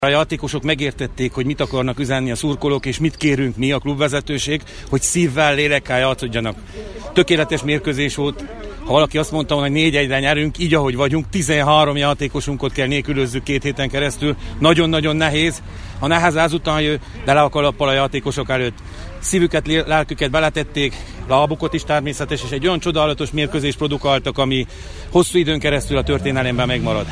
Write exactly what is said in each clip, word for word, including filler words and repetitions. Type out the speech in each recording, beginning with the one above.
A játékosok megértették, hogy mit akarnak üzenni a szurkolók, és mit kérünk mi, a klubvezetőség, hogy szívvel, lélekkel játszodjanak. Tökéletes mérkőzés volt. Ha valaki azt mondta, hogy négy egyre nyerünk, így ahogy vagyunk, tizenhárom játékosunkat kell nélkülözzük két héten keresztül. Nagyon-nagyon nehéz. A nehéz azután jön, de le a kalappal a játékosok előtt. Szívüket, lelküket beletették, lábukat is természetes, és egy olyan csodálatos mérkőzést produkáltak, ami hosszú időn keresztül a történelemben megmarad.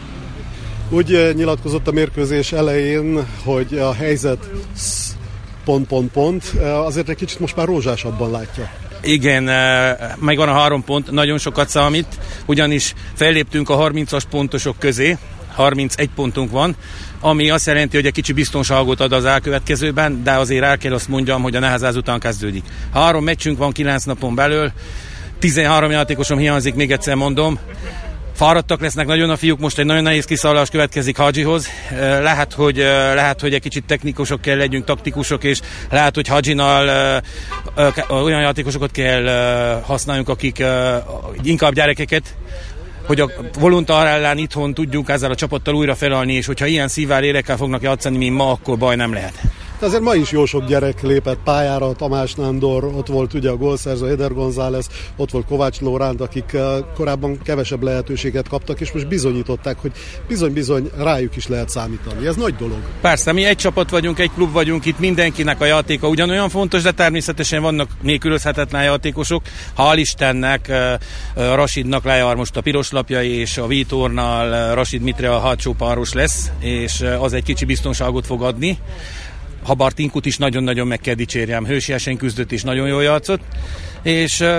Úgy nyilatkozott a mérkőzés elején, hogy a helyzet pont, pont, pont, azért egy kicsit most már rózsásabban látja. Igen, megvan a három pont, nagyon sokat számít, ugyanis felléptünk a harmincas pontosok közé, harmincegy pontunk van, ami azt jelenti, hogy egy kicsi biztonságot ad az elkövetkezőben, de azért el kell azt mondjam, hogy a nehéz után kezdődik. Három meccsünk van kilenc napon belül, tizenhárom játékosom hiányzik, még egyszer mondom. Fáradtak lesznek nagyon a fiúk, most egy nagyon nehéz kiszállás következik Hadzsihoz. Lehet, hogy, lehet, hogy egy kicsit technikusok kell legyünk, taktikusok, és lehet, hogy Hadzsinál olyan játékosokat kell használjunk, akik inkább gyerekeket, hogy a Volontár ellen itthon tudjuk ezzel a csapattal újra felállni, és hogyha ilyen szívvel, lélekkel fognak játszani, mint ma, akkor baj nem lehet. De azért ma is jó sok gyerek lépett pályára, Tamás Nándor, ott volt ugye a gólszerző Eder González, ott volt Kovács Lóránt, akik korábban kevesebb lehetőséget kaptak, és most bizonyították, hogy bizony-bizony rájuk is lehet számítani. Ez nagy dolog. Persze, mi egy csapat vagyunk, egy klub vagyunk, itt mindenkinek a játéka ugyanolyan fontos, de természetesen vannak nélkülözhetetlen játékosok. Hál' Istennek, Rasidnak lejár most a piros lapja, és a Vítornál Rasid Mitre a hátsó páros lesz, és az egy kicsi biztonságot fog adni. Habartinkut is nagyon-nagyon meg kell dicsérjem, hősiesen küzdött és nagyon jól játszott, és uh,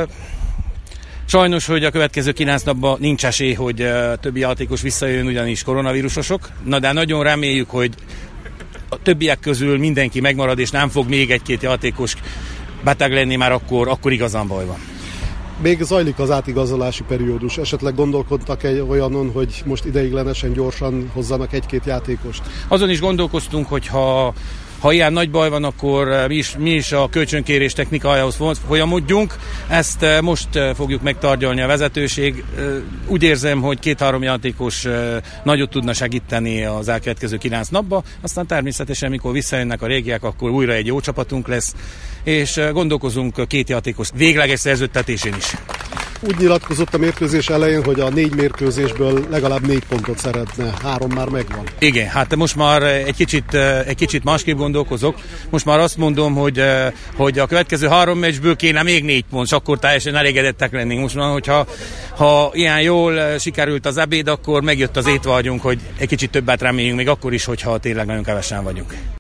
sajnos, hogy a következő kilenc napban nincs esély, hogy uh, többi játékos visszajön, ugyanis koronavírusosok, na de nagyon reméljük, hogy a többiek közül mindenki megmarad, és nem fog még egy-két játékos beteg lenni, már akkor, akkor igazán baj van. Még zajlik az átigazolási periódus, esetleg gondolkodtak egy olyanon, hogy most ideiglenesen gyorsan hozzanak egy-két játékost? Azon is gondolkoztunk, hogy ha Ha ilyen nagy baj van, akkor mi is, mi is a kölcsönkérés technikájához folyamodjunk. Ezt most fogjuk megtárgyalni a vezetőség. Úgy érzem, hogy két-három játékos nagyot tudna segíteni az elkövetkező kilenc napba. Aztán természetesen, mikor visszajönnek a régiek, akkor újra egy jó csapatunk lesz. És gondolkozunk két játékos végleges szerződtetésén is. Úgy nyilatkozott a mérkőzés elején, hogy a négy mérkőzésből legalább négy pontot szeretne. Három már megvan. Igen, hát most már egy kicsit, egy kicsit másképp gondolkozok. Most már azt mondom, hogy, hogy a következő három meccsből kéne még négy pont, és akkor teljesen elégedettek lennénk. Most már, hogyha ha ilyen jól sikerült az ebéd, akkor megjött az étvágyunk, hogy egy kicsit többet reméljünk, még akkor is, hogyha tényleg nagyon kevesen vagyunk.